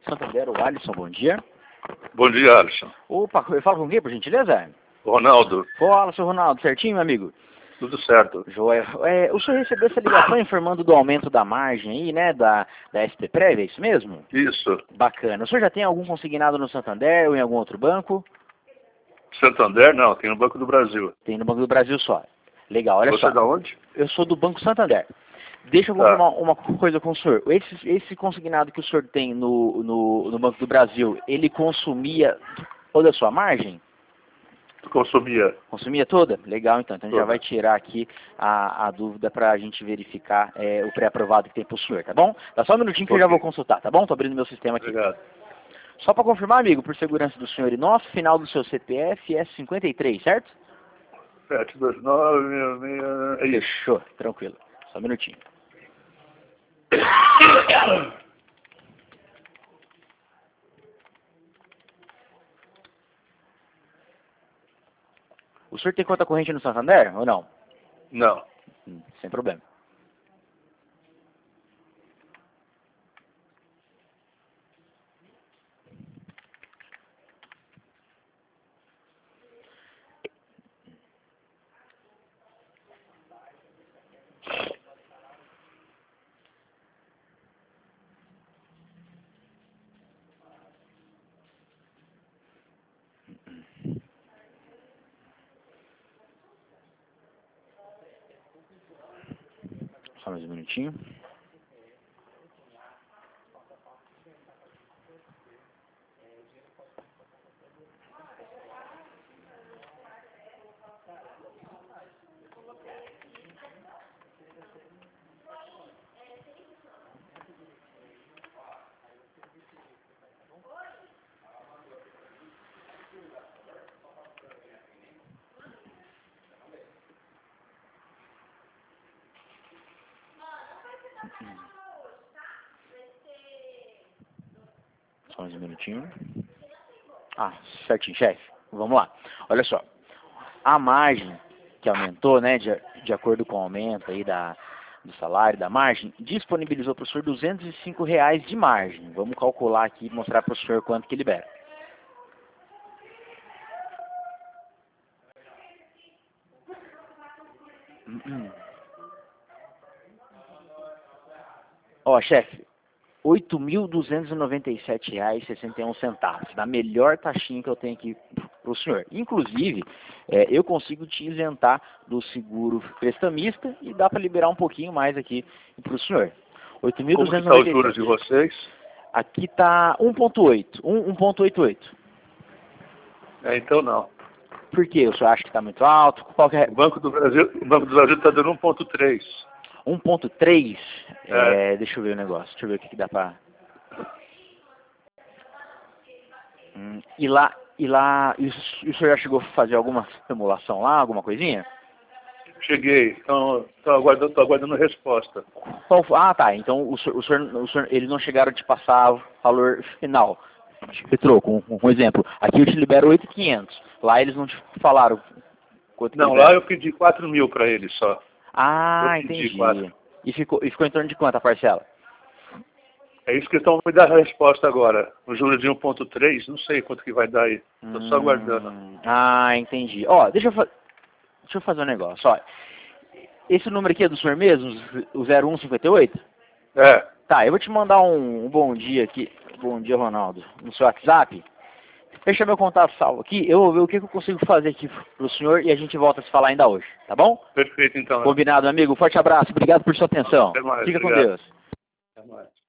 Santander, o Alisson, bom dia. Bom dia, Alisson. Opa, eu falo com quem, por gentileza? Ronaldo. Fala, seu Ronaldo, certinho, meu amigo? Tudo certo. Joia. O senhor recebeu essa ligação informando do aumento da margem aí, né, da SP Prévia, é isso mesmo? Isso. Bacana. O senhor já tem algum consignado no Santander ou em algum outro banco? Santander, não, tem no Banco do Brasil. Tem no Banco do Brasil só. Legal, olha Você só. é da onde? Eu sou do Banco Santander. Deixa eu confirmar uma coisa com o senhor. Esse consignado que o senhor tem no Banco do Brasil, ele consumia toda a sua margem? Consumia. Consumia toda? Legal, então. Então Toda. já vai tirar aqui a dúvida para a gente verificar o pré-aprovado que tem para o senhor, tá bom? Dá só um minutinho que eu já vou consultar, tá bom? Tô abrindo meu sistema aqui. Obrigado. Só para confirmar, amigo, por segurança do senhor e nosso, final do seu CPF é 53, certo? 72966. É isso. Fechou, tranquilo. Só um minutinho. O senhor tem conta corrente no Santander ou não? Não. Sem problema. Só mais um minutinho. Só mais um minutinho. Ah, certinho, chefe. Vamos lá. Olha só. A margem que aumentou, né, de acordo com o aumento aí do salário, da margem, disponibilizou para o senhor R$ 205 de margem. Vamos calcular aqui e mostrar para o senhor quanto que libera. Ó, chefe, R$ 8.297,61, da melhor taxinha que eu tenho aqui para o senhor. Inclusive, eu consigo te isentar do seguro prestamista e dá para liberar um pouquinho mais aqui para o senhor. Como que está os juros de vocês? Aqui está 1,8, 1,88. Então não. Por quê? O senhor acha que está muito alto? Qual que é? O Banco do Brasil está dando 1,3. 1,3? Deixa eu ver o negócio. Deixa eu ver o que dá pra... E o senhor já chegou a fazer alguma simulação lá, alguma coisinha? Cheguei. Então, tô aguardando a resposta. Ah, tá. Então o senhor, eles não chegaram a te passar o valor final. Retrô, com um exemplo. Aqui eu te libero 8.500. Lá eles não te falaram quanto. Não, lá eu pedi 4 mil para eles só. Ah, entendi. 4. E ficou em torno de quanto a parcela? É isso que estão me dando a resposta agora. O juro de 1,3, não sei quanto que vai dar aí. Estou só aguardando. Ah, entendi. Ó, deixa eu fazer um negócio. Ó, esse número aqui é do senhor mesmo, o 0158? É. Tá, eu vou te mandar um bom dia aqui. Bom dia, Ronaldo. No seu WhatsApp. Deixa meu contato salvo aqui. Eu vou ver o que eu consigo fazer aqui pro senhor e a gente volta a se falar ainda hoje. Tá bom? Perfeito, então. Combinado, amigo. Forte abraço. Obrigado por sua atenção. Até mais, Fica obrigado. com Deus. Até mais.